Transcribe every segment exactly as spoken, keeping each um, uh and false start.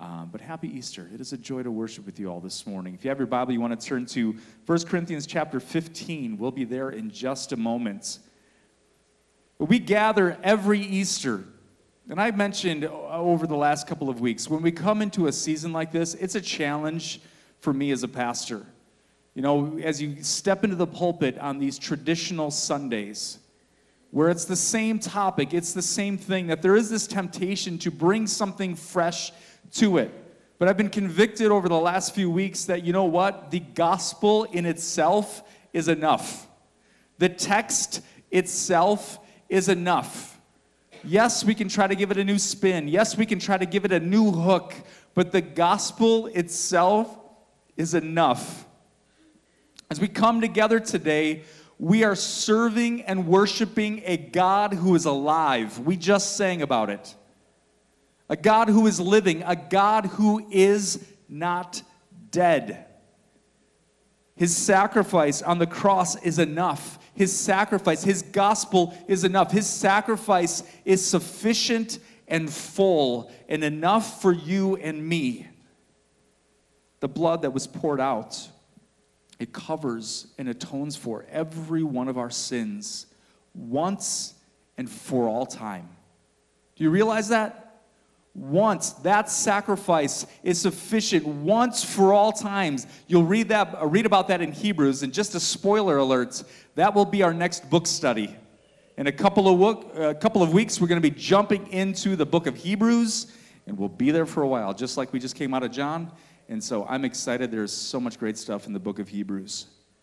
Um, but happy Easter. It is a joy to worship with you all this morning. If you have your Bible, you want to turn to First Corinthians chapter fifteen. We'll be there in just a moment. But we gather every Easter. And I mentioned over the last couple of weeks, when we come into a season like this, it's a challenge for me as a pastor. You know, as you step into the pulpit on these traditional Sundays, where it's the same topic, it's the same thing, that there is this temptation to bring something fresh to it. But I've been convicted over the last few weeks that, you know what, the gospel in itself is enough. The text itself is enough. Yes, we can try to give it a new spin. Yes, we can try to give it a new hook. But the gospel itself is enough. As we come together today, we are serving and worshiping a God who is alive. We just sang about it. A God who is living, a God who is not dead. His sacrifice on the cross is enough. His sacrifice, his gospel is enough. His sacrifice is sufficient and full and enough for you and me. The blood that was poured out, it covers and atones for every one of our sins once and for all time. Do you realize that? Once, that sacrifice is sufficient once for all times. You'll read that, uh, read about that in Hebrews, and just a spoiler alert, that will be our next book study. In a couple of, wo- a couple of weeks, we're going to be jumping into the book of Hebrews, and we'll be there for a while, just like we just came out of John. And so I'm excited. There's so much great stuff in the book of Hebrews.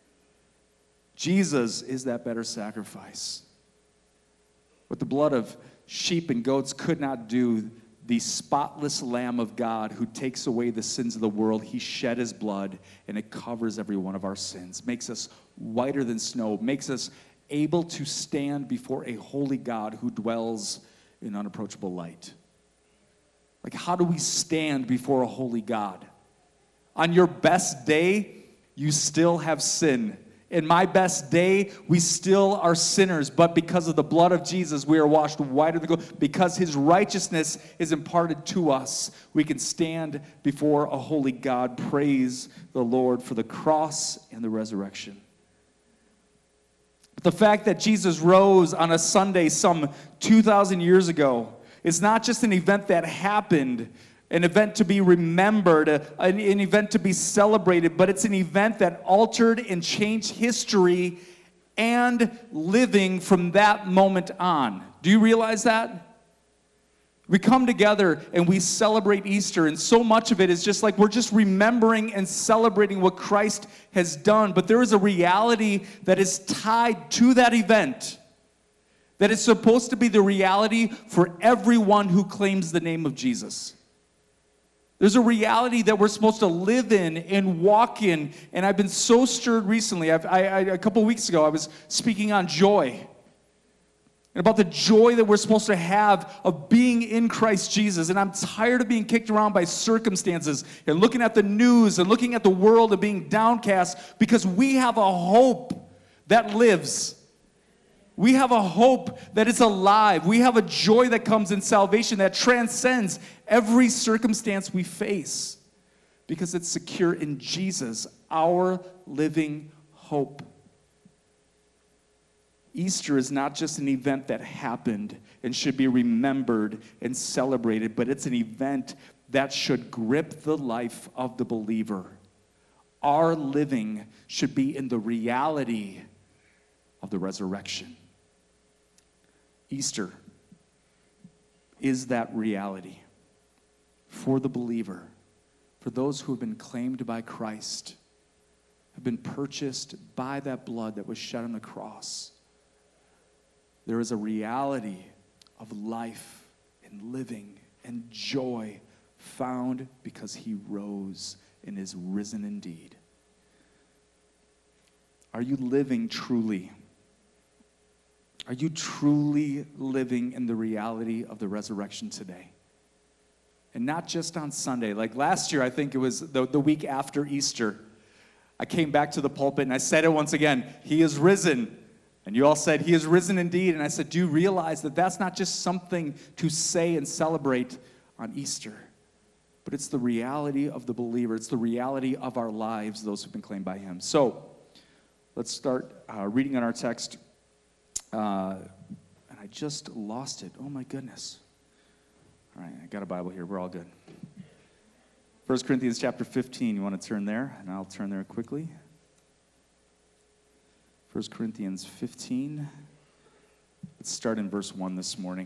Jesus is that better sacrifice. What the blood of sheep and goats could not do, the spotless Lamb of God who takes away the sins of the world, he shed his blood, and it covers every one of our sins, makes us whiter than snow, makes us able to stand before a holy God who dwells in unapproachable light. Like, how do we stand before a holy God? On your best day, you still have sin. In my best day, we still are sinners, but because of the blood of Jesus, we are washed whiter than gold. Because his righteousness is imparted to us, we can stand before a holy God. Praise the Lord for the cross and the resurrection. But the fact that Jesus rose on a Sunday some two thousand years ago is not just an event that happened, an event to be remembered, a, an, an event to be celebrated, but it's an event that altered and changed history and living from that moment on. Do you realize that? We come together and we celebrate Easter, and so much of it is just like we're just remembering and celebrating what Christ has done, but there is a reality that is tied to that event, that is supposed to be the reality for everyone who claims the name of Jesus. There's a reality that we're supposed to live in and walk in. And I've been so stirred recently. I've, I, I, a couple weeks ago, I was speaking on joy. And about the joy that we're supposed to have of being in Christ Jesus. And I'm tired of being kicked around by circumstances and looking at the news and looking at the world and being downcast, because we have a hope that lives. We have a hope that is alive. We have a joy that comes in salvation that transcends every circumstance we face, because it's secure in Jesus, our living hope. Easter is not just an event that happened and should be remembered and celebrated, but it's an event that should grip the life of the believer. Our living should be in the reality of the resurrection. Easter is that reality for the believer, for those who have been claimed by Christ, have been purchased by that blood that was shed on the cross. There is a reality of life and living and joy found because he rose and is risen indeed. Are you living truly? Are you truly living in the reality of the resurrection today? And not just on Sunday. Like last year, I think it was the, the week after Easter, I came back to the pulpit and I said it once again, he is risen. And you all said, he is risen indeed. And I said, do you realize that that's not just something to say and celebrate on Easter? but it's the reality of the believer. It's the reality of our lives, those who've been claimed by him. So let's start uh, reading on our text. Uh, and I just lost it. Oh, my goodness. All right, I got a Bible here. We're all good. First Corinthians chapter fifteen. You want to turn there? And I'll turn there quickly. First Corinthians fifteen. Let's start in verse one this morning.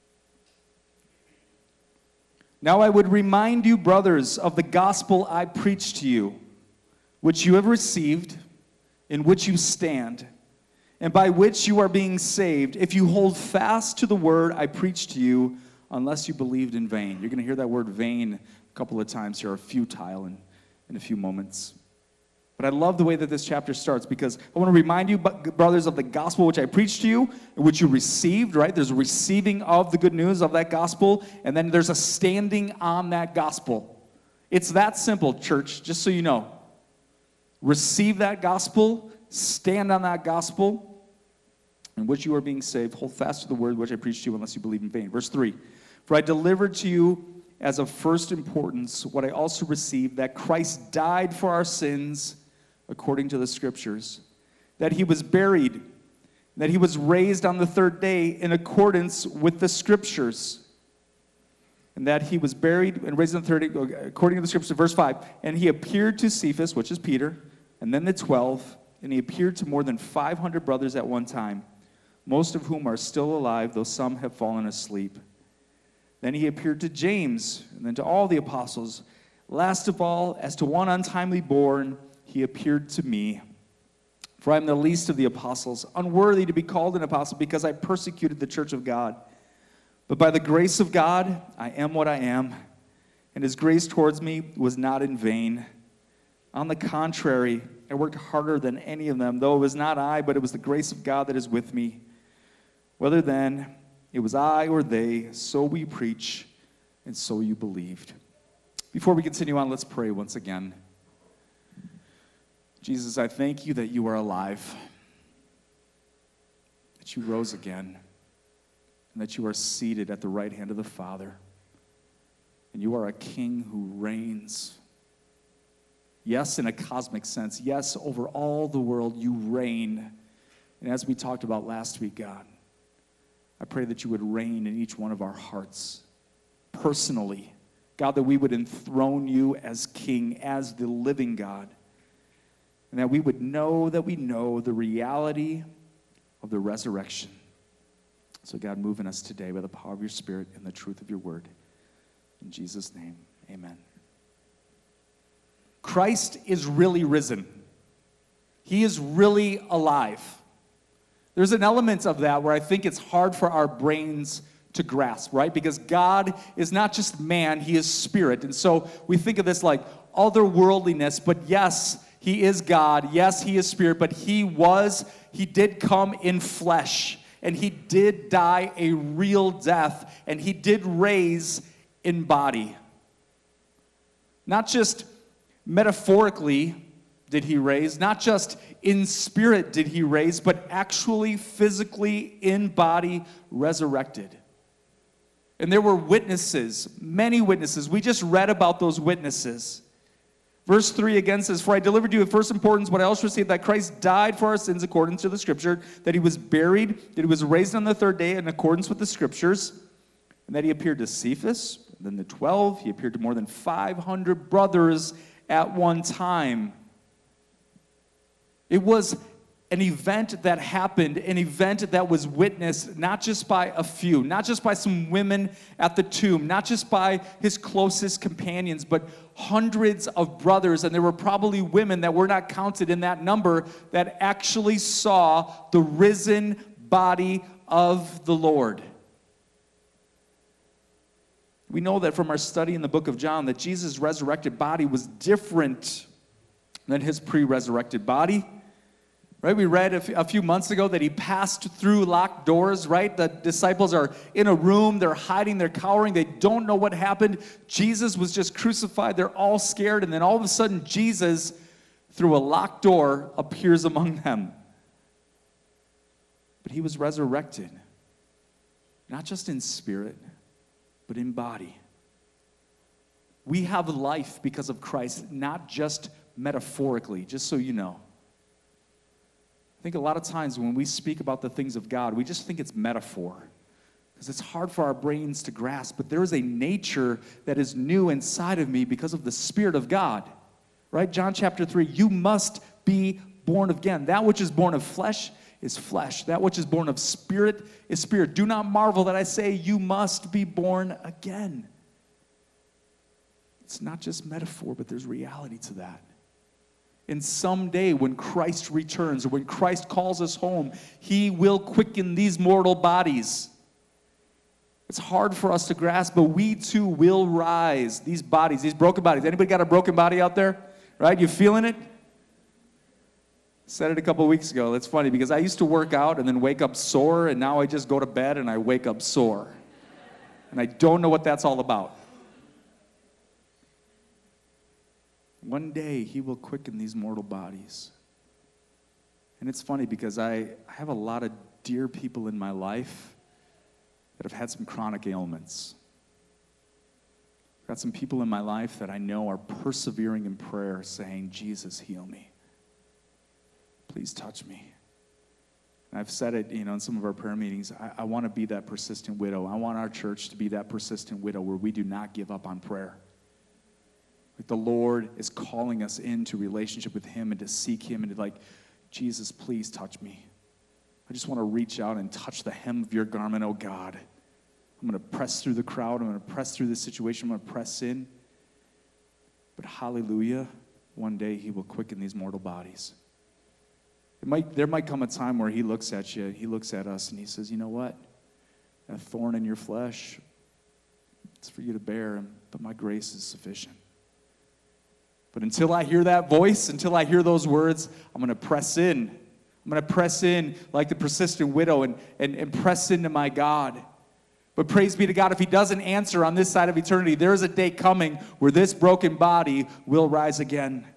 Now I would remind you, brothers, of the gospel I preached to you, which you have received, in which you stand, and by which you are being saved, if you hold fast to the word I preached to you, unless you believed in vain. You're going to hear that word vain a couple of times here, or futile in, in a few moments. But I love the way that this chapter starts, because I want to remind you, brothers, of the gospel which I preached to you, and which you received, right? There's a receiving of the good news of that gospel, and then there's a standing on that gospel. It's that simple, church, just so you know. Receive that gospel, stand on that gospel, in which you are being saved. Hold fast to the word which I preached to you, unless you believe in vain. Verse three, for I delivered to you as of first importance what I also received, that Christ died for our sins according to the Scriptures, that he was buried, that he was raised on the third day in accordance with the Scriptures, and that he was buried and raised on the third day according to the Scriptures. Verse five, and he appeared to Cephas, which is Peter, and then the twelve, and he appeared to more than five hundred brothers at one time, most of whom are still alive, though some have fallen asleep. Then he appeared to James, and then to all the apostles. Last of all, as to one untimely born, he appeared to me. For I am the least of the apostles, unworthy to be called an apostle, because I persecuted the church of God. But by the grace of God, I am what I am, and his grace towards me was not in vain. On the contrary, I worked harder than any of them, though it was not I, but it was the grace of God that is with me. Whether then it was I or they, so we preach, and so you believed. Before we continue on, let's pray once again. Jesus, I thank you that you are alive, that you rose again, and that you are seated at the right hand of the Father, and you are a king who reigns. Yes, in a cosmic sense. Yes, over all the world you reign. And as we talked about last week, God, I pray that you would reign in each one of our hearts, personally. God, that we would enthrone you as king, as the living God. And that we would know that we know the reality of the resurrection. So God, move in us today by the power of your Spirit and the truth of your word. In Jesus' name, amen. Christ is really risen. He is really alive. There's an element of that where I think it's hard for our brains to grasp, right? Because God is not just man, he is spirit. And so we think of this like otherworldliness, but yes, he is God. Yes, he is spirit, but he was, he did come in flesh, and he did die a real death, and he did raise in body. Not just metaphorically did he raise, not just in spirit did he raise, but actually physically in body resurrected. And there were witnesses, many witnesses. We just read about those witnesses. Verse three again says, for I delivered to you of first importance what I also received, that Christ died for our sins according to the Scripture, that he was buried, that he was raised on the third day in accordance with the Scriptures, and that he appeared to Cephas, then the twelve. He appeared to more than five hundred brothers at one time. It was an event that happened, an event that was witnessed not just by a few, not just by some women at the tomb, not just by his closest companions, but hundreds of brothers, and there were probably women that were not counted in that number that actually saw the risen body of the Lord. We know that from our study in the book of John that Jesus' resurrected body was different than his pre-resurrected body. Right? We read a, f- a few months ago that he passed through locked doors, right? The disciples are in a room, they're hiding, they're cowering, they don't know what happened. Jesus was just crucified, they're all scared, and then all of a sudden Jesus, through a locked door, appears among them. But he was resurrected, not just in spirit, but in body. We have life because of Christ, not just metaphorically, just so you know. I think a lot of times when we speak about the things of God, we just think it's metaphor, because it's hard for our brains to grasp, but there is a nature that is new inside of me because of the Spirit of God, right? John chapter three, you must be born again. That which is born of flesh is flesh. That which is born of spirit is spirit. Do not marvel that I say you must be born again. It's not just metaphor, but there's reality to that. And someday when Christ returns, or when Christ calls us home, he will quicken these mortal bodies. It's hard for us to grasp, but we too will rise. These bodies, these broken bodies. Anybody got a broken body out there? Right? You feeling it? Said it a couple of weeks ago. It's funny because I used to work out and then wake up sore, and now I just go to bed and I wake up sore. And I don't know what that's all about. One day, he will quicken these mortal bodies. And it's funny because I, I have a lot of dear people in my life that have had some chronic ailments. I've got some people in my life that I know are persevering in prayer, saying, Jesus, heal me. Please touch me. And I've said it, you know, in some of our prayer meetings, I, I want to be that persistent widow. I want our church to be that persistent widow where we do not give up on prayer. Like the Lord is calling us into relationship with him and to seek him and to like, Jesus, please touch me. I just want to reach out and touch the hem of your garment, oh God. I'm going to press through the crowd. I'm going to press through this situation. I'm going to press in. But hallelujah, one day he will quicken these mortal bodies. It might, there might come a time where he looks at you, he looks at us, and he says, you know what? That thorn in your flesh, it's for you to bear, but my grace is sufficient. But until I hear that voice, until I hear those words, I'm going to press in. I'm going to press in like the persistent widow and, and, and press into my God. But praise be to God, if he doesn't answer on this side of eternity, there is a day coming where this broken body will rise again.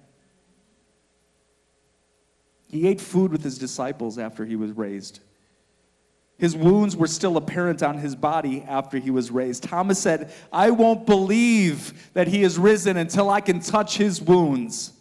He ate food with his disciples after he was raised. His wounds were still apparent on his body after he was raised. Thomas said, I won't believe that he is risen until I can touch his wounds.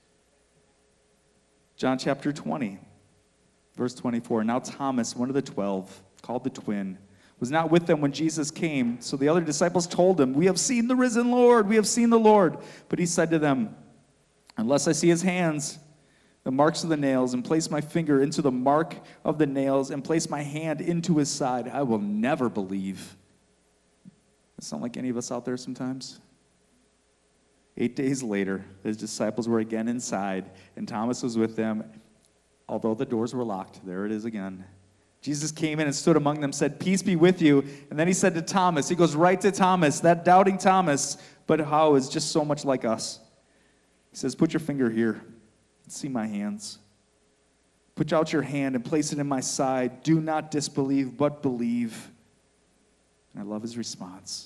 John chapter twenty, verse twenty-four. Now Thomas, one of the twelve, called the twin, was not with them when Jesus came. So the other disciples told him, we have seen the risen Lord. We have seen the Lord. But he said to them, unless I see his hands, the marks of the nails, and place my finger into the mark of the nails, and place my hand into his side, I will never believe. Does that sound like any of us out there sometimes? Eight days later, his disciples were again inside, and Thomas was with them, although the doors were locked. There it is again. Jesus came in and stood among them, said, peace be with you. And then he said to Thomas, he goes right to Thomas, that doubting Thomas, but how is just so much like us. He says, put your finger here. See my hands. Put out your hand and place it in my side. Do not disbelieve, but believe. And I love his response.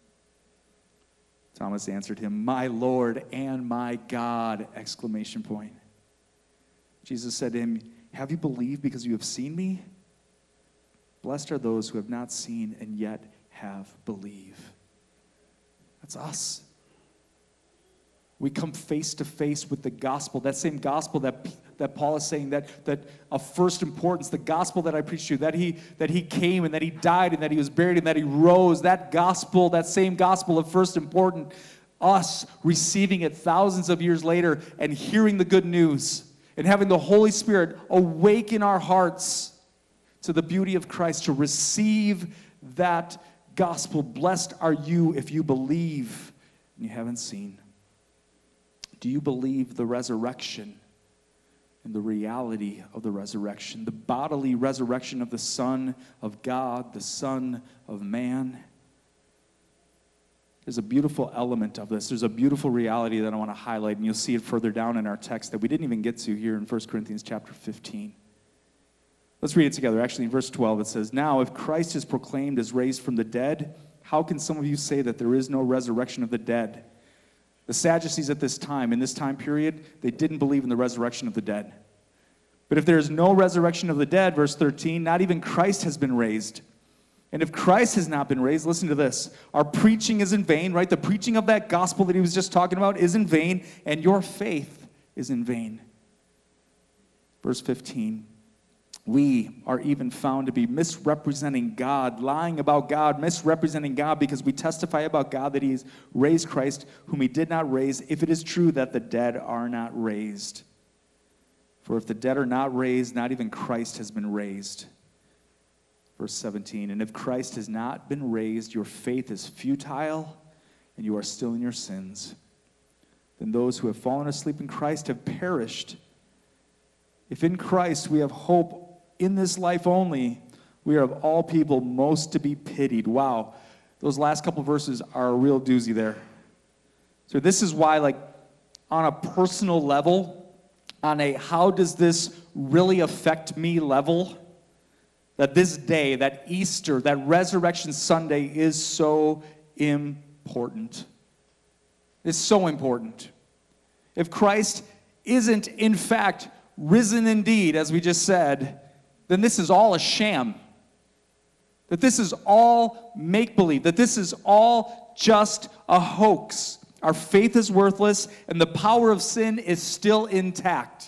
Thomas answered him, my Lord and my God, exclamation point. Jesus said to him, have you believed because you have seen me? Blessed are those who have not seen and yet have believed. That's us. We come face to face with the gospel, that same gospel that, that Paul is saying, that, that of first importance, the gospel that I preached to you, that he, that he came and that he died and that he was buried and that he rose, that gospel, that same gospel of first importance, us receiving it thousands of years later and hearing the good news and having the Holy Spirit awaken our hearts to the beauty of Christ, to receive that gospel. Blessed are you if you believe and you haven't seen. Do you believe the resurrection and the reality of the resurrection, the bodily resurrection of the Son of God, the Son of Man? There's a beautiful element of this. There's a beautiful reality that I want to highlight, and you'll see it further down in our text that we didn't even get to here in First Corinthians chapter fifteen. Let's read it together. Actually, in verse twelve, it says, now, if Christ is proclaimed as raised from the dead, how can some of you say that there is no resurrection of the dead? The Sadducees at this time, in this time period, they didn't believe in the resurrection of the dead. But if there is no resurrection of the dead, verse thirteen, not even Christ has been raised. And if Christ has not been raised, listen to this. Our preaching is in vain, right? The preaching of that gospel that he was just talking about is in vain, and your faith is in vain. Verse fifteen. We are even found to be misrepresenting God, lying about God, misrepresenting God, because we testify about God that he has raised Christ, whom he did not raise, if it is true that the dead are not raised. For if the dead are not raised, not even Christ has been raised. Verse seventeen, and if Christ has not been raised, your faith is futile, and you are still in your sins. Then those who have fallen asleep in Christ have perished. If in Christ we have hope in this life only, we are of all people most to be pitied. Wow, those last couple verses are a real doozy there. So this is why, like, on a personal level, on a how does this really affect me level, that this day, that Easter, that Resurrection Sunday is so important. It's so important. If Christ isn't, in fact, risen indeed, as we just said, then this is all a sham. That this is all make-believe. That this is all just a hoax. Our faith is worthless, and the power of sin is still intact.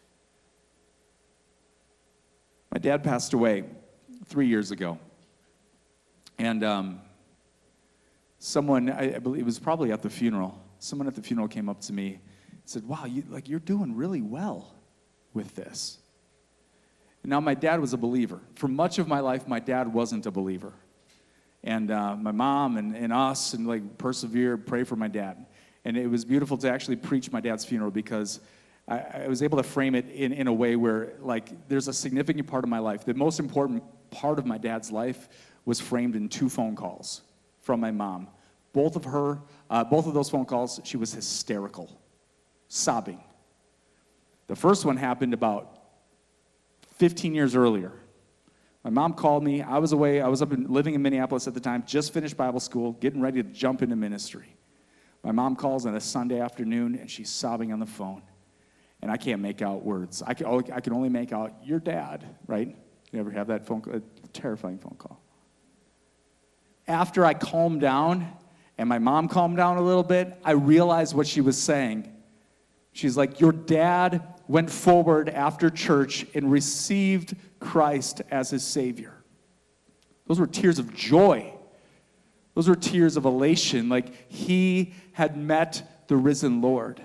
My dad passed away three years ago. And um, someone, I, I believe it was probably at the funeral, someone at the funeral came up to me and said, wow, you, like, you're doing really well with this. Now, my dad was a believer. For much of my life, my dad wasn't a believer. And uh, my mom and, and us, and like persevere, pray for my dad. And it was beautiful to actually preach my dad's funeral because I, I was able to frame it in, in a way where, like, there's a significant part of my life. The most important part of my dad's life was framed in two phone calls from my mom. Both of her, uh, both of those phone calls, she was hysterical, sobbing. The first one happened about fifteen years earlier. My mom called me. I was away. I was up in, living in Minneapolis at the time, just finished Bible school, getting ready to jump into ministry. My mom calls on a Sunday afternoon, and she's sobbing on the phone. And I can't make out words. I can, I can only make out, your dad, right? You ever have that phone call? A terrifying phone call. After I calmed down, and my mom calmed down a little bit, I realized what she was saying. She's like, your dad went forward after church and received Christ as his Savior. Those were tears of joy. Those were tears of elation, like he had met the risen Lord.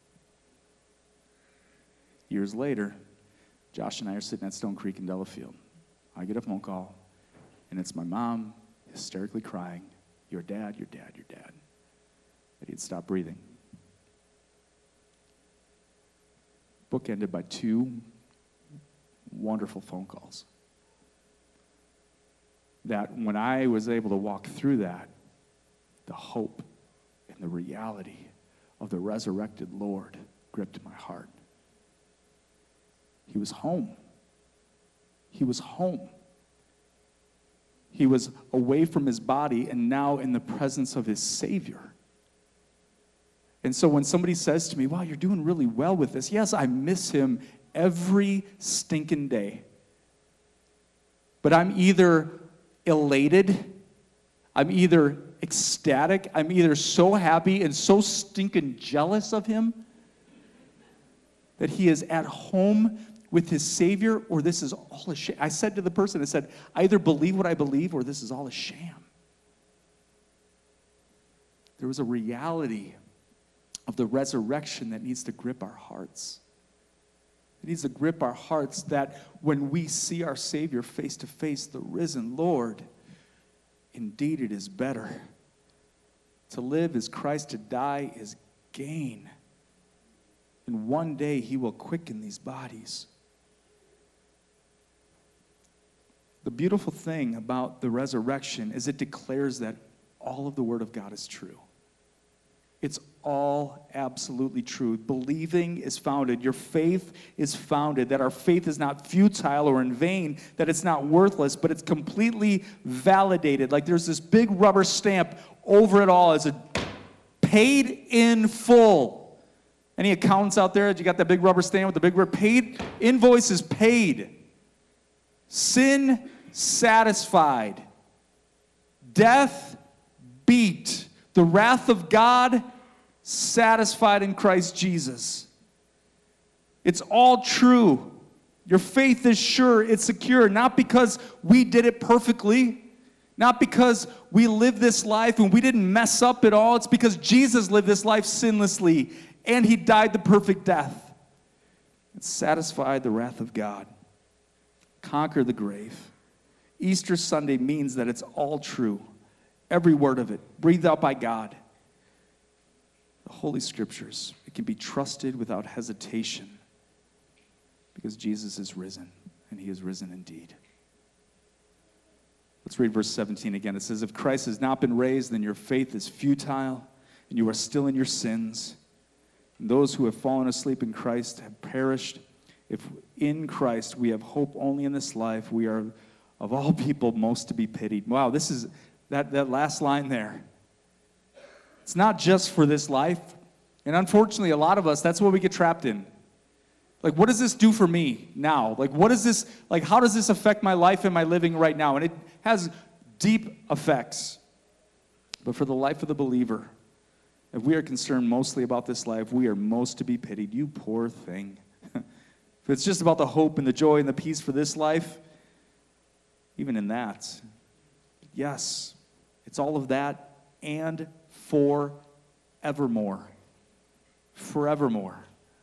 Years later, Josh and I are sitting at Stone Creek in Delafield. I get a phone call, and it's my mom hysterically crying, your dad, your dad, your dad. That he'd stopped breathing. Book ended by two wonderful phone calls. That when I was able to walk through that, the hope and the reality of the resurrected Lord gripped my heart. He was home. He was home. He was away from his body and now in the presence of his Savior. And so when somebody says to me, wow, you're doing really well with this, yes, I miss him every stinking day. But I'm either elated, I'm either ecstatic, I'm either so happy and so stinking jealous of him that he is at home with his Savior, or this is all a sham. I said to the person, I said, I either believe what I believe or this is all a sham. There was a reality of the resurrection that needs to grip our hearts. It needs to grip our hearts that when we see our Savior face to face, the risen Lord, indeed it is better. To live is Christ, to die is gain. And one day he will quicken these bodies. The beautiful thing about the resurrection is it declares that all of the Word of God is true. It's all absolutely true. Believing is founded. Your faith is founded. That our faith is not futile or in vain. That it's not worthless, but it's completely validated. Like there's this big rubber stamp over it all as a paid in full. Any accountants out there? You got that big rubber stamp with the big word paid? Invoice is paid. Sin satisfied. death beat, the wrath of God satisfied in Christ Jesus. It's all true. Your faith is sure, it's secure, not because we did it perfectly, not because we lived this life and we didn't mess up at all. It's because Jesus lived this life sinlessly and he died the perfect death. It satisfied the wrath of God, conquered the grave. Easter Sunday means that it's all true, every word of it, breathed out by God. The Holy Scriptures, it can be trusted without hesitation because Jesus is risen, and he is risen indeed. Let's read verse seventeen again. It says, if Christ has not been raised, then your faith is futile, and you are still in your sins. And those who have fallen asleep in Christ have perished. If in Christ we have hope only in this life, we are of all people most to be pitied. Wow, this is that, that last line there. It's not just for this life. And unfortunately, a lot of us, that's what we get trapped in. Like, what does this do for me now? Like, what is this, like, how does this affect my life and my living right now? And it has deep effects. But for the life of the believer, if we are concerned mostly about this life, we are most to be pitied. You poor thing. If it's just about the hope and the joy and the peace for this life, even in that, yes, it's all of that and forevermore. Forevermore.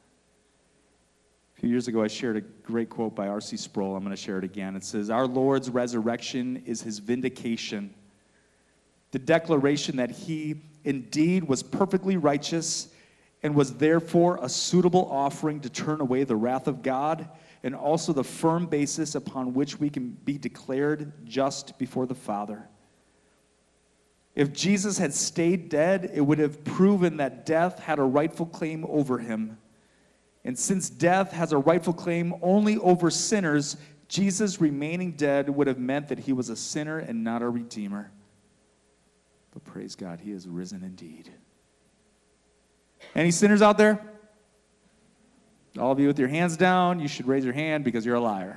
A few years ago, I shared a great quote by R C Sproul. I'm going to share it again. It says, our Lord's resurrection is his vindication, the declaration that he indeed was perfectly righteous and was therefore a suitable offering to turn away the wrath of God, and also the firm basis upon which we can be declared just before the Father. If Jesus had stayed dead, it would have proven that death had a rightful claim over him. And since death has a rightful claim only over sinners, Jesus remaining dead would have meant that he was a sinner and not a redeemer. But praise God, he is risen indeed. Any sinners out there? All of you with your hands down, you should raise your hand because you're a liar.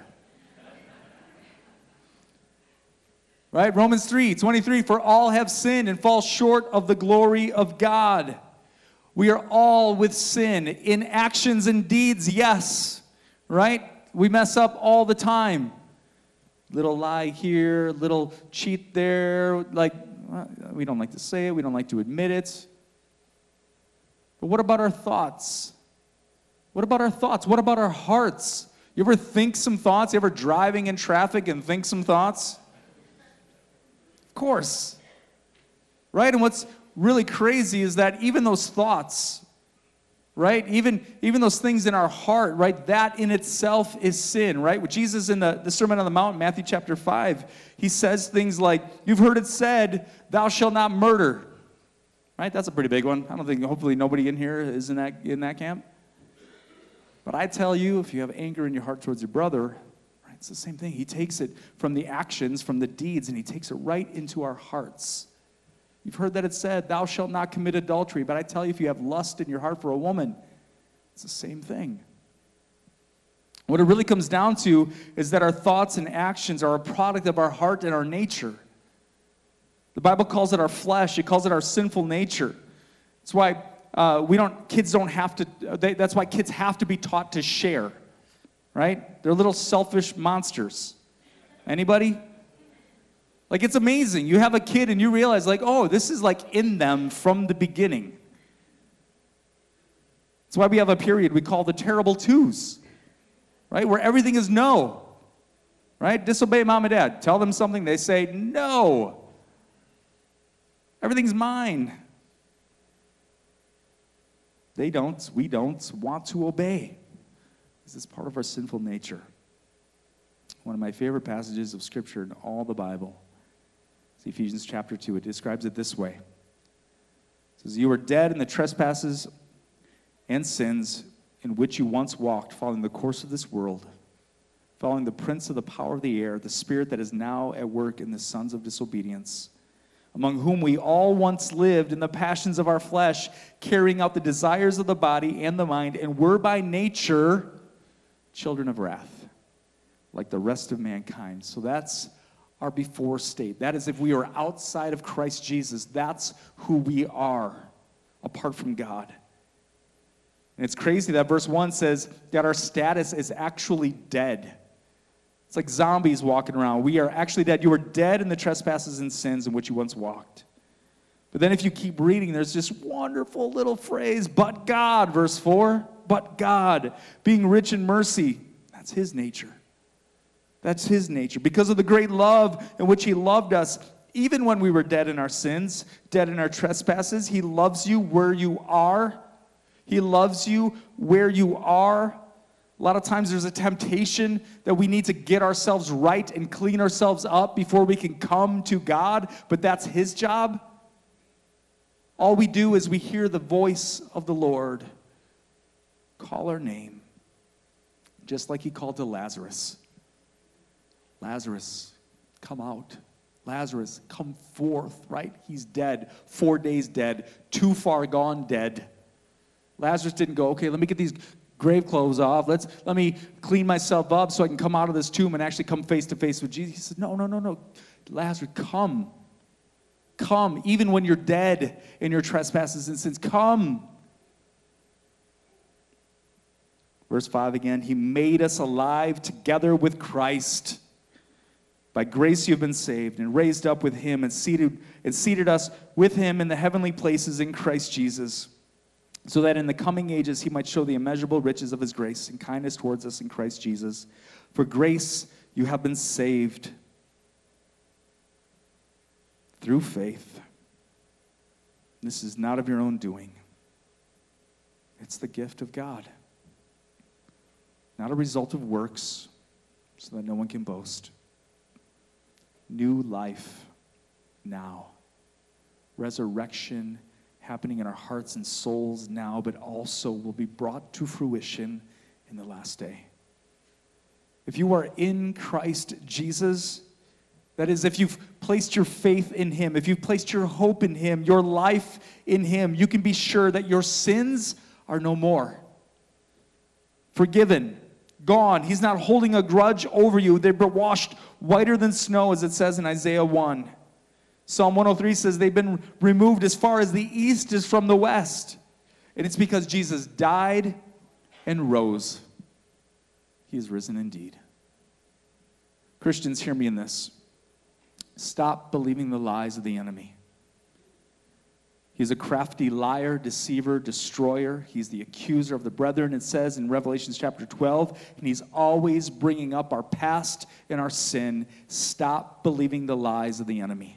Right? Romans three twenty-three, for all have sinned and fall short of the glory of God. We are all with sin in actions and deeds, yes. Right? We mess up all the time. Little lie here, little cheat there. Like, we don't like to say it. We don't like to admit it. But what about our thoughts? What about our thoughts? What about our hearts? You ever think some thoughts? You ever driving in traffic and think some thoughts? Of course. Right? And what's really crazy is that even those thoughts, right? Even, even those things in our heart, right? That in itself is sin, right? With Jesus in the, the Sermon on the Mount, Matthew chapter five, he says things like, you've heard it said, thou shalt not murder. Right? That's a pretty big one. I don't think, hopefully nobody in here is in that, in that camp. But I tell you, if you have anger in your heart towards your brother, right, it's the same thing. He takes it from the actions, from the deeds, and he takes it right into our hearts. You've heard that it said, thou shalt not commit adultery. But I tell you, if you have lust in your heart for a woman, it's the same thing. What it really comes down to is that our thoughts and actions are a product of our heart and our nature. The Bible calls it our flesh. It calls it our sinful nature. That's why uh, we don't. Kids don't have to. They, that's why kids have to be taught to share, right? They're little selfish monsters. Anybody? Like, it's amazing. You have a kid and you realize, like, oh, this is like in them from the beginning. That's why we have a period we call the terrible twos, right? Where everything is no, right? Disobey mom and dad. Tell them something, they say no. Everything's mine. They don't, we don't want to obey. This is part of our sinful nature. One of my favorite passages of Scripture in all the Bible is Ephesians chapter two. It describes it this way. It says, you were dead in the trespasses and sins in which you once walked, following the course of this world, following the prince of the power of the air, the spirit that is now at work in the sons of disobedience, among whom we all once lived in the passions of our flesh, carrying out the desires of the body and the mind, and were by nature children of wrath, like the rest of mankind. So that's our before state. That is, if we are outside of Christ Jesus, that's who we are apart from God. And it's crazy that verse one says that our status is actually dead. It's like zombies walking around. We are actually dead. You were dead in the trespasses and sins in which you once walked. But then if you keep reading, there's this wonderful little phrase, but God, verse four, but God, being rich in mercy. That's his nature. That's his nature. Because of the great love in which he loved us, even when we were dead in our sins, dead in our trespasses, he loves you where you are. He loves you where you are. A lot of times there's a temptation that we need to get ourselves right and clean ourselves up before we can come to God, but that's his job. All we do is we hear the voice of the Lord call our name, just like he called to Lazarus. Lazarus, come out. Lazarus, come forth, right? He's dead. Four days dead. Too far gone dead. Lazarus didn't go, okay, let me get these grave clothes off. Let's, let me clean myself up so I can come out of this tomb and actually come face to face with Jesus. He said, no, no, no, no. Lazarus, come. Come, even when you're dead in your trespasses and sins. Come. Verse five again, he made us alive together with Christ. By grace you have been saved and raised up with him and seated, and seated us with him in the heavenly places in Christ Jesus, so that in the coming ages he might show the immeasurable riches of his grace and kindness towards us in Christ Jesus. For grace you have been saved through faith. This is not of your own doing. It's the gift of God. Not a result of works, so that no one can boast. New life now. Resurrection happening in our hearts and souls now, but also will be brought to fruition in the last day. If you are in Christ Jesus, that is, if you've placed your faith in him, if you've placed your hope in him, your life in him, you can be sure that your sins are no more. Forgiven. Gone. He's not holding a grudge over you. They've been washed whiter than snow, as it says in Isaiah one. Psalm one oh three says they've been removed as far as the east is from the west. And it's because Jesus died and rose. He is risen indeed. Christians, hear me in this. Stop believing the lies of the enemy. He's a crafty liar, deceiver, destroyer. He's the accuser of the brethren, it says in Revelation chapter twelve. And he's always bringing up our past and our sin. Stop believing the lies of the enemy.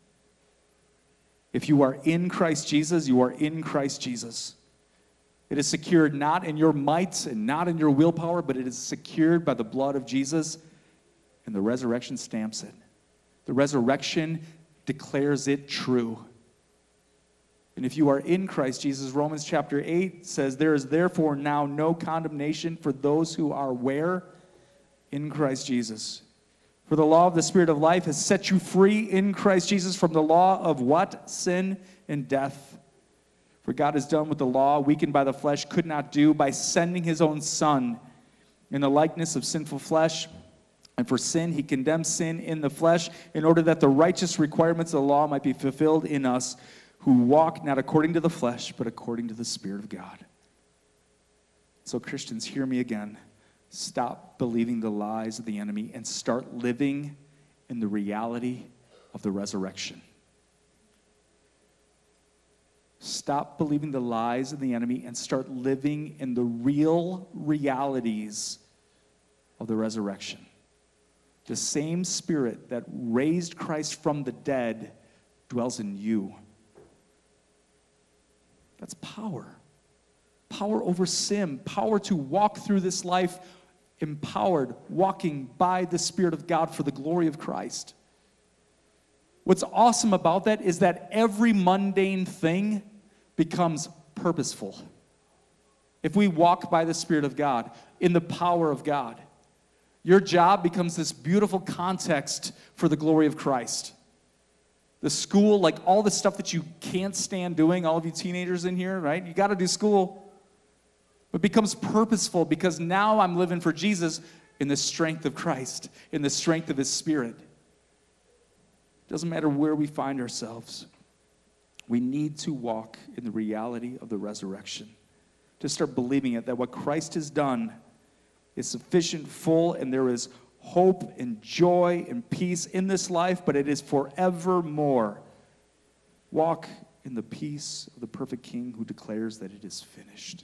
If you are in Christ Jesus, you are in Christ Jesus. It is secured not in your might and not in your willpower, but it is secured by the blood of Jesus, and the resurrection stamps it. The resurrection declares it true. And if you are in Christ Jesus, Romans chapter eight says, there is therefore now no condemnation for those who are where? In Christ Jesus. For the law of the Spirit of life has set you free in Christ Jesus from the law of what? Sin and death. For God has done what the law, weakened by the flesh, could not do by sending his own Son in the likeness of sinful flesh. And for sin, he condemned sin in the flesh in order that the righteous requirements of the law might be fulfilled in us, who walk not according to the flesh, but according to the Spirit of God. So Christians, hear me again. Stop believing the lies of the enemy and start living in the reality of the resurrection. Stop believing the lies of the enemy and start living in the real realities of the resurrection. The same Spirit that raised Christ from the dead dwells in you. That's power. Power over sin. Power to walk through this life empowered, walking by the Spirit of God for the glory of Christ. What's awesome about that is that every mundane thing becomes purposeful. If we walk by the Spirit of God, in the power of God, your job becomes this beautiful context for the glory of Christ. The school, like all the stuff that you can't stand doing, all of you teenagers in here, right? You got to do school. It becomes purposeful because now I'm living for Jesus in the strength of Christ, in the strength of his Spirit. Doesn't matter where we find ourselves. We need to walk in the reality of the resurrection. To start believing it, that what Christ has done is sufficient, full, and there is hope and joy and peace in this life, but it is forevermore. Walk in the peace of the perfect King who declares that it is finished.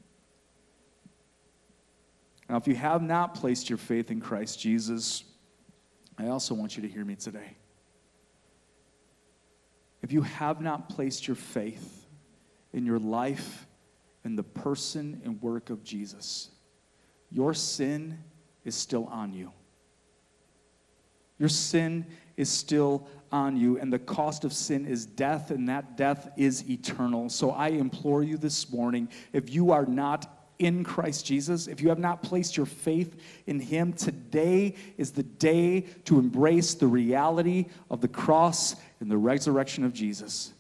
Now, if you have not placed your faith in Christ Jesus, I also want you to hear me today. If you have not placed your faith in your life in the person and work of Jesus, your sin is still on you. Your sin is still on you, and the cost of sin is death, and that death is eternal. So I implore you this morning, if you are not in Christ Jesus, if you have not placed your faith in him, today is the day to embrace the reality of the cross and the resurrection of Jesus.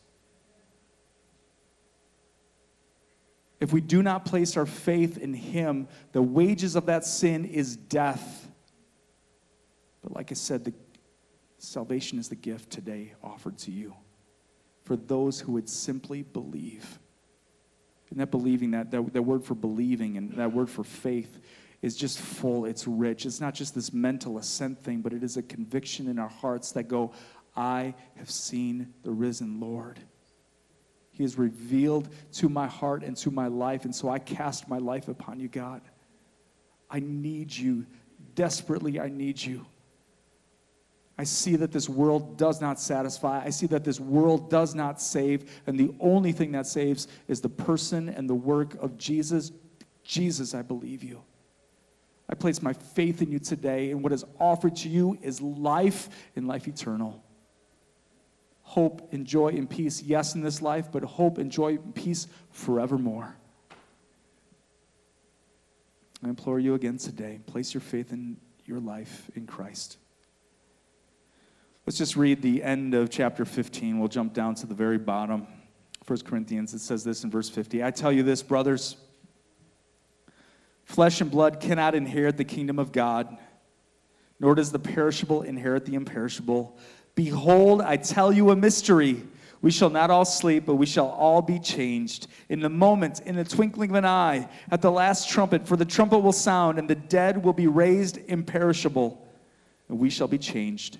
If we do not place our faith in him, the wages of that sin is death. But like I said, the salvation is the gift today offered to you for those who would simply believe. And that believing, that, that, that word for believing and that word for faith is just full, it's rich. It's not just this mental assent thing, but it is a conviction in our hearts that go, I have seen the risen Lord. He has revealed to my heart and to my life, and so I cast my life upon you, God. I need you. Desperately, I need you. I see that this world does not satisfy. I see that this world does not save. And the only thing that saves is the person and the work of Jesus. Jesus, I believe you. I place my faith in you today. And what is offered to you is life and life eternal. Hope and joy and peace, yes, in this life, but hope and joy and peace forevermore. I implore you again today, place your faith in your life in Christ. Let's just read the end of chapter fifteen. We'll jump down to the very bottom. First Corinthians, it says this in verse fifty. I tell you this, brothers, flesh and blood cannot inherit the kingdom of God, nor does the perishable inherit the imperishable. Behold, I tell you a mystery. We shall not all sleep, but we shall all be changed. In a moment, in the twinkling of an eye, at the last trumpet, for the trumpet will sound, and the dead will be raised imperishable, and we shall be changed.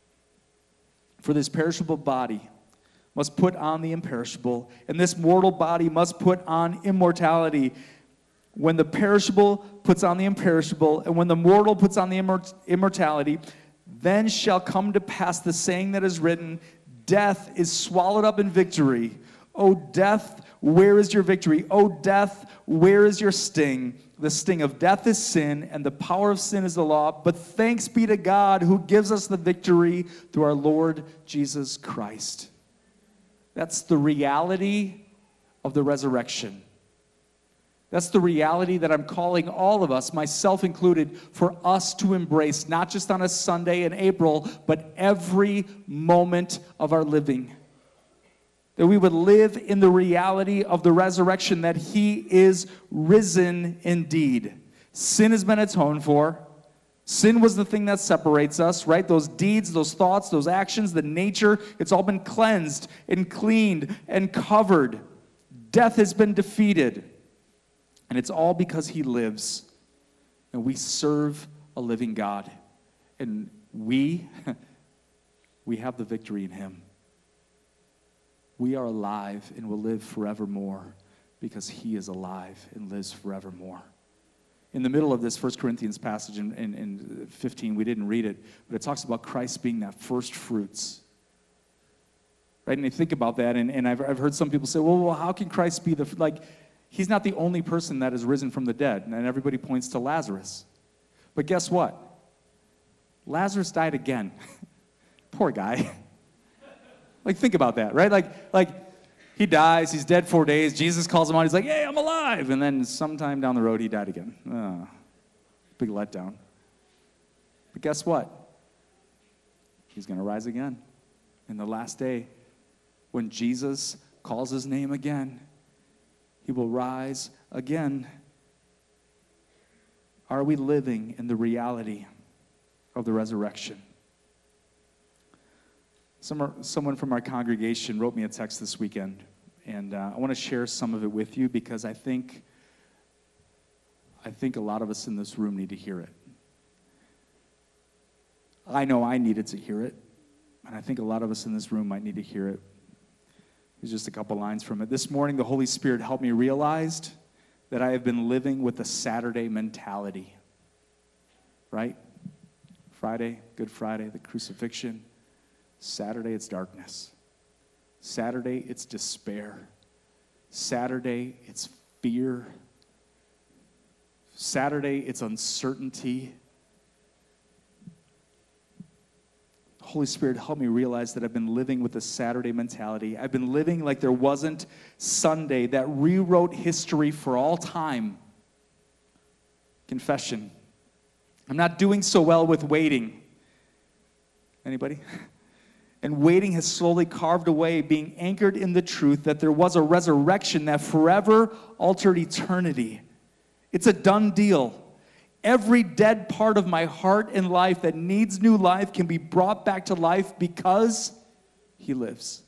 For this perishable body must put on the imperishable, and this mortal body must put on immortality. When the perishable puts on the imperishable, and when the mortal puts on the immort- immortality, then shall come to pass the saying that is written, death is swallowed up in victory. O death, where is your victory? O death, where is your sting? The sting of death is sin, and the power of sin is the law. But thanks be to God who gives us the victory through our Lord Jesus Christ. That's the reality of the resurrection. That's the reality that I'm calling all of us, myself included, for us to embrace, not just on a Sunday in April, but every moment of our living. That we would live in the reality of the resurrection, that he is risen indeed. Sin has been atoned for. Sin was the thing that separates us, right? Those deeds, those thoughts, those actions, the nature, it's all been cleansed and cleaned and covered. Death has been defeated. And it's all because he lives. And we serve a living God. And we, we have the victory in him. We are alive and will live forevermore because he is alive and lives forevermore. In the middle of this First Corinthians passage in, in, in fifteen, we didn't read it, but it talks about Christ being that first fruits. Right? And you think about that, and, and I've, I've heard some people say, well, well, how can Christ be the, like, he's not the only person that has risen from the dead, and everybody points to Lazarus. But guess what? Lazarus died again. Poor guy. Like, think about that, right? Like, like he dies, he's dead four days, Jesus calls him out, he's like, hey, I'm alive. And then sometime down the road, he died again. Oh, big letdown. But guess what? He's going to rise again. In the last day, when Jesus calls his name again, he will rise again. Are we living in the reality of the resurrection? Some, someone from our congregation wrote me a text this weekend, and uh, I want to share some of it with you because I think, I think a lot of us in this room need to hear it. I know I needed to hear it, and I think a lot of us in this room might need to hear it. There's just a couple lines from it. This morning, the Holy Spirit helped me realize that I have been living with a Saturday mentality. Right? Friday, Good Friday, the crucifixion. Saturday, it's darkness. Saturday, it's despair. Saturday, it's fear. Saturday, it's uncertainty. Holy Spirit, help me realize that I've been living with a Saturday mentality. I've been living like there wasn't Sunday that rewrote history for all time. Confession. I'm not doing so well with waiting. Anybody? And waiting has slowly carved away, being anchored in the truth that there was a resurrection that forever altered eternity. It's a done deal. Every dead part of my heart and life that needs new life can be brought back to life because he lives.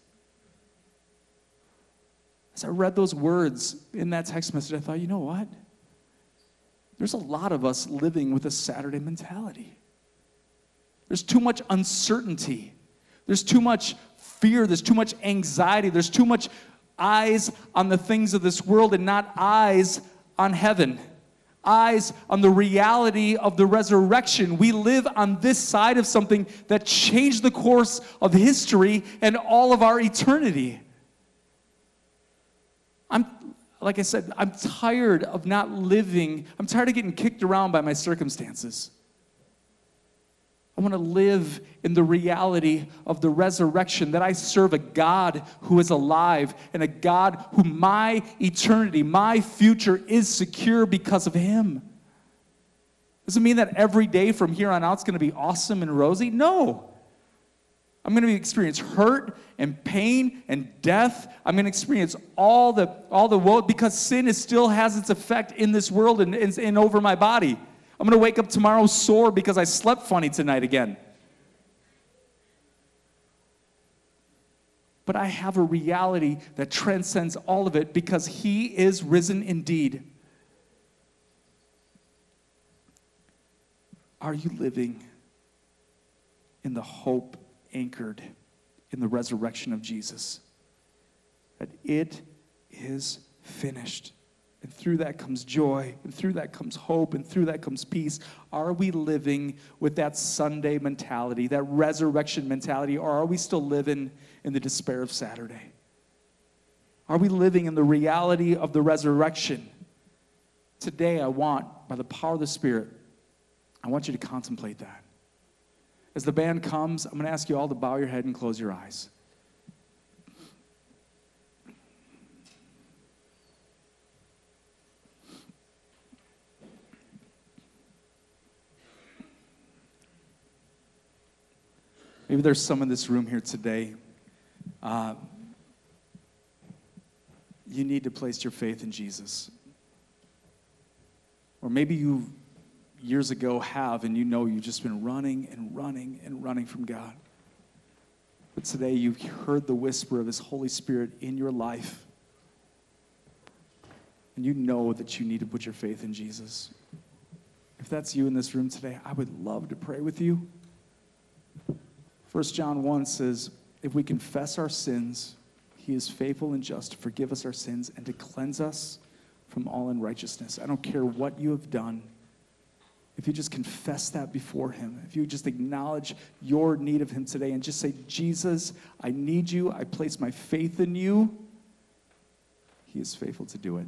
As I read those words in that text message, I thought, you know what? There's a lot of us living with a Saturday mentality. There's too much uncertainty. There's too much fear. There's too much anxiety. There's too much eyes on the things of this world and not eyes on heaven. Eyes on the reality of the resurrection. We live on this side of something that changed the course of history and all of our eternity. I'm, like I said, I'm tired of not living. I'm tired of getting kicked around by my circumstances. I want to live in the reality of the resurrection, that I serve a God who is alive and a God who my eternity, my future is secure because of him. Does it mean that every day from here on out is going to be awesome and rosy? No. I'm going to experience hurt and pain and death. I'm going to experience all the all the woe because sin is still has its effect in this world and, and, and over my body. I'm going to wake up tomorrow sore because I slept funny tonight again. But I have a reality that transcends all of it because he is risen indeed. Are you living in the hope anchored in the resurrection of Jesus? That it is finished. And through that comes joy, and through that comes hope, and through that comes peace. Are we living with that Sunday mentality, that resurrection mentality, or are we still living in the despair of Saturday? Are we living in the reality of the resurrection? Today, I want, by the power of the Spirit, I want you to contemplate that. As the band comes, I'm going to ask you all to bow your head and close your eyes. Maybe there's some in this room here today. Uh, you need to place your faith in Jesus. Or maybe you years ago have, and you know you've just been running and running and running from God. But today you've heard the whisper of his Holy Spirit in your life. And you know that you need to put your faith in Jesus. If that's you in this room today, I would love to pray with you. First John one says, if we confess our sins, he is faithful and just to forgive us our sins and to cleanse us from all unrighteousness. I don't care what you have done. If you just confess that before him, if you just acknowledge your need of him today and just say, Jesus, I need you. I place my faith in you. He is faithful to do it.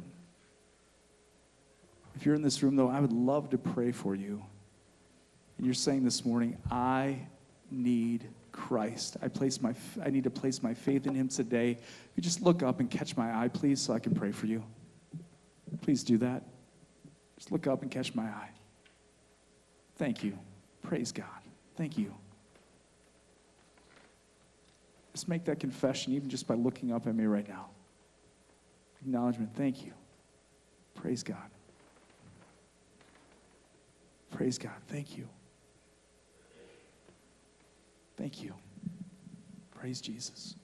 If you're in this room, though, I would love to pray for you. And you're saying this morning, I need Christ. I place my, I need to place my faith in him today. You just look up and catch my eye, please, so I can pray for you. Please do that. Just look up and catch my eye. Thank you. Praise God. Thank you. Just make that confession even just by looking up at me right now. Acknowledgement. Thank you. Praise God. Praise God. Thank you. Thank you. Praise Praise Jesus.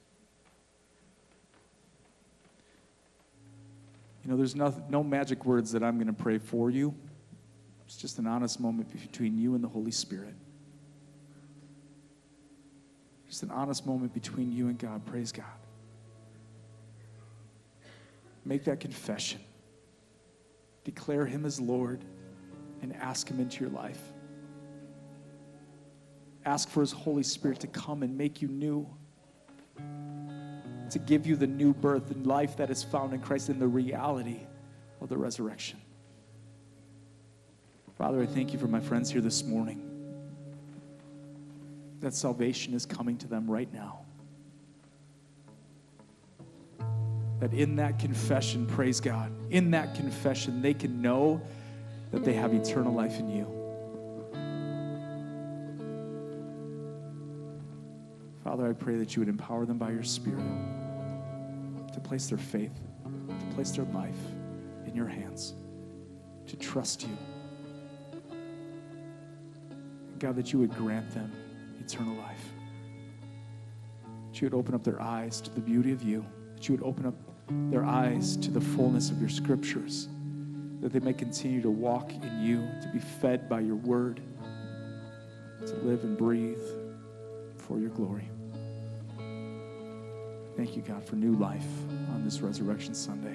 You know, there's no, no magic words that I'm going to pray for you. It's just an honest moment between you and the Holy Spirit. Just an honest moment between you and God. Praise God. Make that confession. Declare him as Lord and ask him into your life. Ask for his Holy Spirit to come and make you new, to give you the new birth and life that is found in Christ in the reality of the resurrection. Father, I thank you for my friends here this morning, that salvation is coming to them right now. That in that confession, praise God, in that confession, they can know that they have eternal life in you. Father, I pray that you would empower them by your Spirit to place their faith, to place their life in your hands, to trust you. God, that you would grant them eternal life. That you would open up their eyes to the beauty of you. That you would open up their eyes to the fullness of your scriptures. That they may continue to walk in you, to be fed by your word, to live and breathe for your glory. Thank you, God, for new life on this Resurrection Sunday.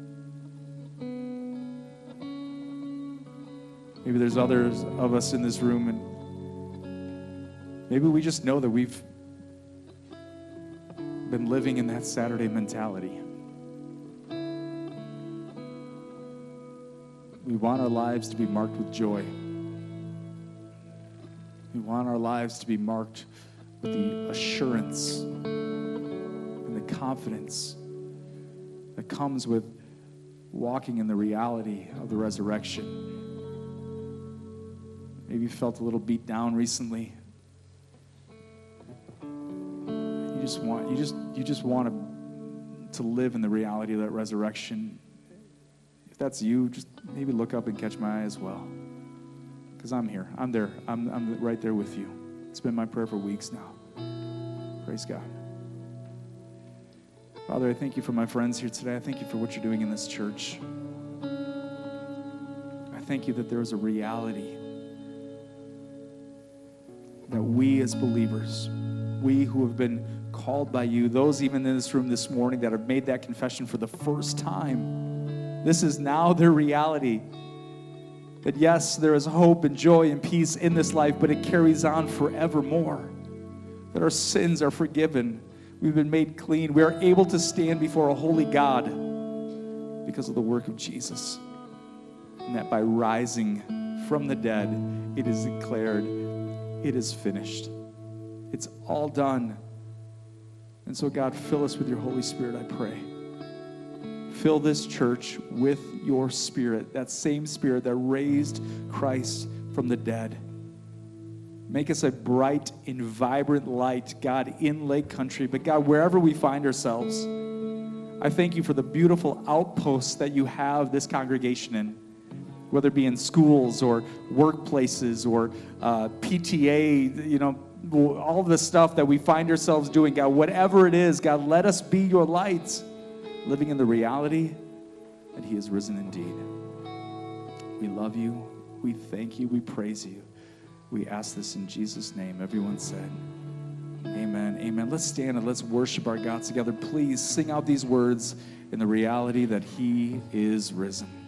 Maybe there's others of us in this room, and maybe we just know that we've been living in that Saturday mentality. We want our lives to be marked with joy. We want our lives to be marked with the assurance and the confidence that comes with walking in the reality of the resurrection. Maybe you felt a little beat down recently. You just want you just you just want to, to live in the reality of that resurrection. If that's you, just maybe look up and catch my eye as well. Because I'm here. I'm there. I'm, I'm right there with you. It's been my prayer for weeks now. Praise God. Father, I thank you for my friends here today. I thank you for what you're doing in this church. I thank you that there is a reality that we as believers, we who have been called by you, those even in this room this morning that have made that confession for the first time, this is now their reality. That yes, there is hope and joy and peace in this life, but it carries on forevermore. That our sins are forgiven. We've been made clean. We are able to stand before a holy God because of the work of Jesus. And that by rising from the dead, it is declared, it is finished. It's all done. And so God, fill us with your Holy Spirit, I pray. Fill this church with your Spirit, that same Spirit that raised Christ from the dead. Make us a bright and vibrant light, God, in Lake Country. But God, wherever we find ourselves, I thank you for the beautiful outposts that you have this congregation in, whether it be in schools or workplaces or uh, P T A, you know, all the stuff that we find ourselves doing. God, whatever it is, God, let us be your light, living in the reality that he is risen indeed. We love you. We thank you. We praise you. We ask this in Jesus' name. Everyone said, amen. Amen. Let's stand and let's worship our God together. Please sing out these words in the reality that he is risen.